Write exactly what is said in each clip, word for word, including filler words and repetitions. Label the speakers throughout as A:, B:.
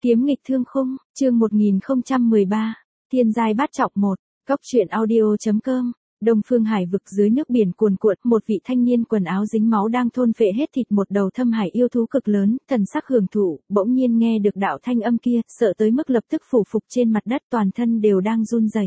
A: Kiếm nghịch thương khung, chương một nghìn không trăm mười ba, Thiên giai bát trọng một, Góc truyện audio.com. Đông Phương Hải vực dưới nước biển cuồn cuộn, một vị thanh niên quần áo dính máu đang thôn phệ hết thịt một đầu thâm hải yêu thú cực lớn, thần sắc hưởng thụ, bỗng nhiên nghe được đạo thanh âm kia, sợ tới mức lập tức phủ phục trên mặt đất, toàn thân đều đang run rẩy.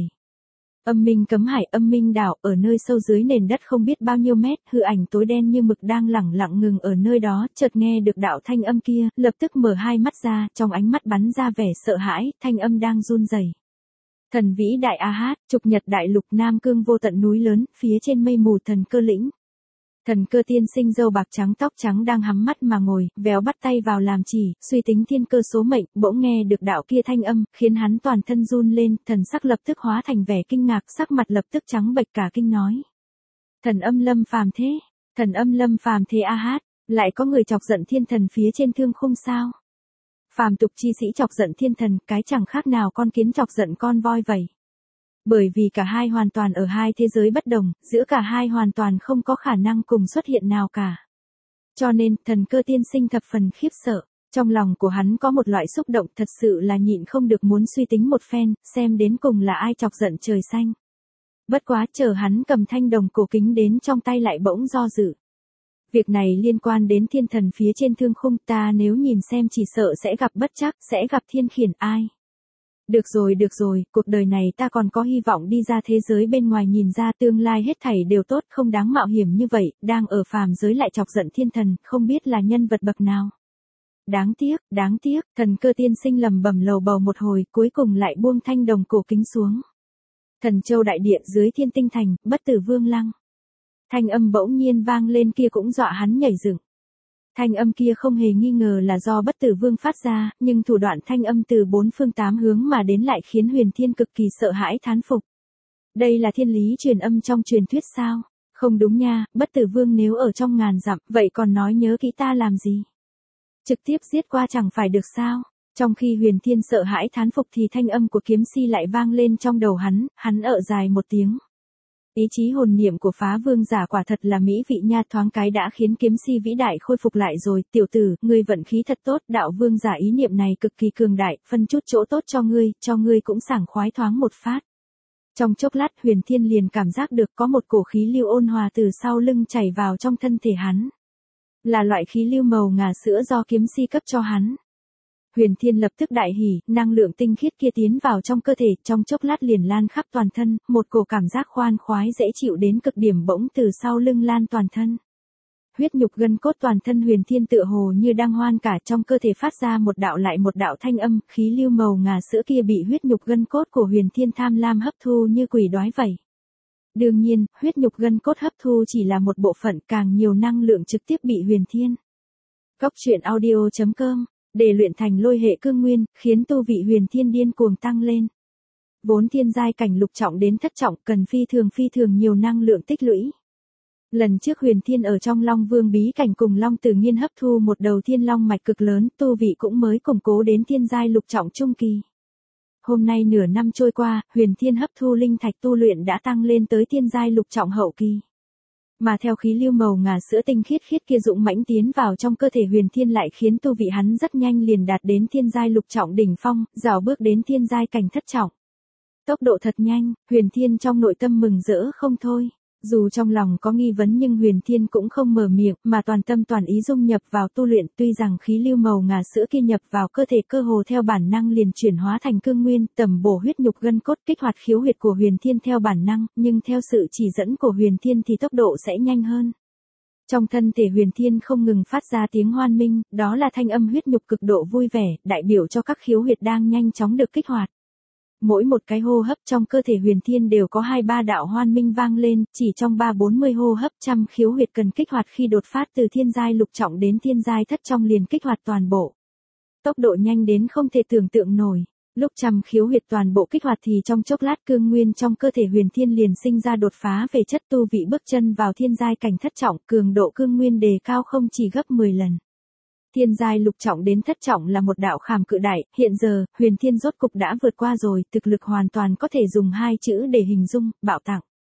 A: Âm minh cấm hải, âm minh đảo, ở nơi sâu dưới nền đất không biết bao nhiêu mét, hư ảnh tối đen như mực đang lẳng lặng ngừng ở nơi đó, chợt nghe được đạo thanh âm kia, lập tức mở hai mắt ra, trong ánh mắt bắn ra vẻ sợ hãi, thanh âm đang run rẩy. Thần vĩ đại A Hát, trục nhật đại lục, Nam Cương vô tận núi lớn, phía trên mây mù thần cơ lĩnh. Thần cơ tiên sinh râu bạc trắng tóc trắng đang hắm mắt mà ngồi, véo bắt tay vào làm chỉ, suy tính thiên cơ số mệnh, bỗng nghe được đạo kia thanh âm, khiến hắn toàn thân run lên, thần sắc lập tức hóa thành vẻ kinh ngạc, sắc mặt lập tức trắng bệch cả kinh nói. Thần âm lâm phàm thế, thần âm lâm phàm thế A Hát, lại có người chọc giận thiên thần phía trên thương khung sao? Phàm tục chi sĩ chọc giận thiên thần, cái chẳng khác nào con kiến chọc giận con voi vậy. Bởi vì cả hai hoàn toàn ở hai thế giới bất đồng, giữa cả hai hoàn toàn không có khả năng cùng xuất hiện nào cả. Cho nên, thần cơ tiên sinh thập phần khiếp sợ, trong lòng của hắn có một loại xúc động thật sự là nhịn không được muốn suy tính một phen, xem đến cùng là ai chọc giận trời xanh. Bất quá chờ hắn cầm thanh đồng cổ kính đến trong tay lại bỗng do dự. Việc này liên quan đến thiên thần phía trên thương khung, ta nếu nhìn xem chỉ sợ sẽ gặp bất trắc, sẽ gặp thiên khiển ai. Được rồi được rồi, cuộc đời này ta còn có hy vọng đi ra thế giới bên ngoài nhìn ra tương lai hết thảy đều tốt, không đáng mạo hiểm như vậy, đang ở phàm giới lại chọc giận thiên thần, không biết là nhân vật bậc nào. Đáng tiếc, đáng tiếc, thần cơ tiên sinh lầm bầm lầu bầu một hồi, cuối cùng lại buông thanh đồng cổ kính xuống. Thần châu đại địa dưới thiên tinh thành, bất tử vương lăng. Thanh âm bỗng nhiên vang lên kia cũng dọa hắn nhảy dựng. Thanh âm kia không hề nghi ngờ là do bất tử vương phát ra, nhưng thủ đoạn thanh âm từ bốn phương tám hướng mà đến lại khiến Huyền Thiên cực kỳ sợ hãi thán phục. Đây là thiên lý truyền âm trong truyền thuyết sao? Không đúng nha, bất tử vương nếu ở trong ngàn dặm, vậy còn nói nhớ kỹ ta làm gì? Trực tiếp giết qua chẳng phải được sao? Trong khi Huyền Thiên sợ hãi thán phục thì thanh âm của kiếm si lại vang lên trong đầu hắn, hắn ợ dài một tiếng. Ý chí hồn niệm của phá vương giả quả thật là mỹ vị nha, thoáng cái đã khiến kiếm si vĩ đại khôi phục lại rồi, tiểu tử, ngươi vận khí thật tốt, đạo vương giả ý niệm này cực kỳ cường đại, phân chút chỗ tốt cho ngươi, cho ngươi cũng sảng khoái thoáng một phát. Trong chốc lát Huyền Thiên liền cảm giác được có một cổ khí lưu ôn hòa từ sau lưng chảy vào trong thân thể hắn. Là loại khí lưu màu ngà sữa do kiếm si cấp cho hắn. Huyền Thiên lập tức đại hỉ, năng lượng tinh khiết kia tiến vào trong cơ thể, trong chốc lát liền lan khắp toàn thân, một cổ cảm giác khoan khoái dễ chịu đến cực điểm bỗng từ sau lưng lan toàn thân. Huyết nhục gân cốt toàn thân Huyền Thiên tựa hồ như đang hoan cả, trong cơ thể phát ra một đạo lại một đạo thanh âm, khí lưu màu ngà sữa kia bị huyết nhục gân cốt của Huyền Thiên tham lam hấp thu như quỷ đói vậy. Đương nhiên, huyết nhục gân cốt hấp thu chỉ là một bộ phận, càng nhiều năng lượng trực tiếp bị Huyền Thiên. Góc truyện audio.com để luyện thành lôi hệ cương nguyên, khiến tu vị Huyền Thiên điên cuồng tăng lên. Vốn thiên giai cảnh lục trọng đến thất trọng, cần phi thường phi thường nhiều năng lượng tích lũy. Lần trước Huyền Thiên ở trong Long Vương bí cảnh cùng Long Tử Nghiên hấp thu một đầu thiên long mạch cực lớn, tu vị cũng mới củng cố đến thiên giai lục trọng trung kỳ. Hôm nay nửa năm trôi qua, Huyền Thiên hấp thu linh thạch tu luyện đã tăng lên tới thiên giai lục trọng hậu kỳ. Mà theo khí lưu màu ngà sữa tinh khiết khiết kia dũng mãnh tiến vào trong cơ thể Huyền Thiên lại khiến tu vị hắn rất nhanh liền đạt đến thiên giai lục trọng đỉnh phong, rào bước đến thiên giai cảnh thất trọng. Tốc độ thật nhanh, Huyền Thiên trong nội tâm mừng rỡ không thôi. Dù trong lòng có nghi vấn nhưng Huyền Thiên cũng không mở miệng, mà toàn tâm toàn ý dung nhập vào tu luyện, tuy rằng khí lưu màu ngà sữa kia nhập vào cơ thể cơ hồ theo bản năng liền chuyển hóa thành cương nguyên, tầm bổ huyết nhục gân cốt, kích hoạt khiếu huyệt của Huyền Thiên theo bản năng, nhưng theo sự chỉ dẫn của Huyền Thiên thì tốc độ sẽ nhanh hơn. Trong thân thể Huyền Thiên không ngừng phát ra tiếng hoan minh, đó là thanh âm huyết nhục cực độ vui vẻ, đại biểu cho các khiếu huyệt đang nhanh chóng được kích hoạt. Mỗi một cái hô hấp trong cơ thể Huyền Thiên đều có hai ba đạo hoan minh vang lên, chỉ trong ba bốn mươi hô hấp trăm khiếu huyệt cần kích hoạt khi đột phát từ thiên giai lục trọng đến thiên giai thất trọng liền kích hoạt toàn bộ. Tốc độ nhanh đến không thể tưởng tượng nổi. Lúc trăm khiếu huyệt toàn bộ kích hoạt thì trong chốc lát cương nguyên trong cơ thể Huyền Thiên liền sinh ra đột phá về chất tu vị, bước chân vào thiên giai cảnh thất trọng, cường độ cương nguyên đề cao không chỉ gấp mười lần. Thiên giai lục trọng đến thất trọng là một đạo khảm cự đại, hiện giờ, Huyền Thiên rốt cục đã vượt qua rồi, thực lực hoàn toàn có thể dùng hai chữ để hình dung, bạo tặng.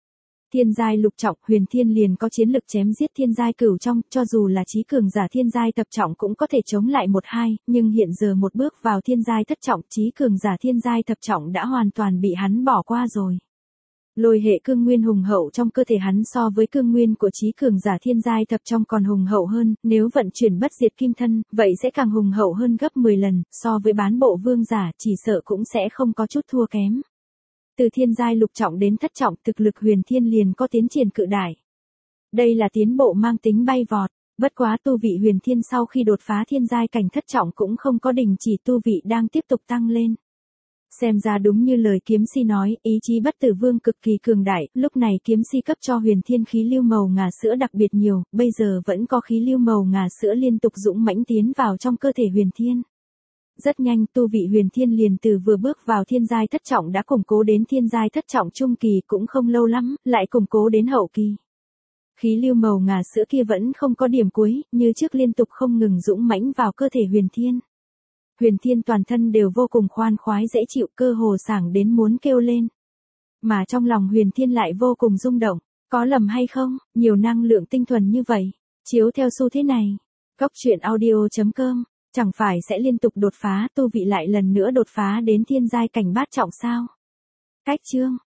A: Thiên giai lục trọng, Huyền Thiên liền có chiến lực chém giết thiên giai cửu trong, cho dù là chí cường giả thiên giai thập trọng cũng có thể chống lại một hai, nhưng hiện giờ một bước vào thiên giai thất trọng, chí cường giả thiên giai thập trọng đã hoàn toàn bị hắn bỏ qua rồi. Lôi hệ cương nguyên hùng hậu trong cơ thể hắn so với cương nguyên của chí cường giả thiên giai thập trọng còn hùng hậu hơn, nếu vận chuyển bất diệt kim thân, vậy sẽ càng hùng hậu hơn gấp mười lần, so với bán bộ vương giả chỉ sợ cũng sẽ không có chút thua kém. Từ thiên giai lục trọng đến thất trọng, thực lực Huyền Thiên liền có tiến triển cự đại. Đây là tiến bộ mang tính bay vọt, bất quá tu vị Huyền Thiên sau khi đột phá thiên giai cảnh thất trọng cũng không có đình chỉ, tu vị đang tiếp tục tăng lên. Xem ra đúng như lời kiếm si nói, ý chí bất tử vương cực kỳ cường đại, lúc này kiếm si cấp cho Huyền Thiên khí lưu màu ngà sữa đặc biệt nhiều, bây giờ vẫn có khí lưu màu ngà sữa liên tục dũng mãnh tiến vào trong cơ thể Huyền Thiên. Rất nhanh, tu vị Huyền Thiên liền từ vừa bước vào thiên giai thất trọng đã củng cố đến thiên giai thất trọng trung kỳ, cũng không lâu lắm, lại củng cố đến hậu kỳ. Khí lưu màu ngà sữa kia vẫn không có điểm cuối, như trước liên tục không ngừng dũng mãnh vào cơ thể Huyền Thiên. Huyền Thiên toàn thân đều vô cùng khoan khoái dễ chịu, cơ hồ sảng đến muốn kêu lên. Mà trong lòng Huyền Thiên lại vô cùng rung động, có lầm hay không, nhiều năng lượng tinh thuần như vậy, chiếu theo xu thế này, Góc truyện audio chấm com, chẳng phải sẽ liên tục đột phá, tu vị lại lần nữa đột phá đến thiên giai cảnh bát trọng sao? Cách chương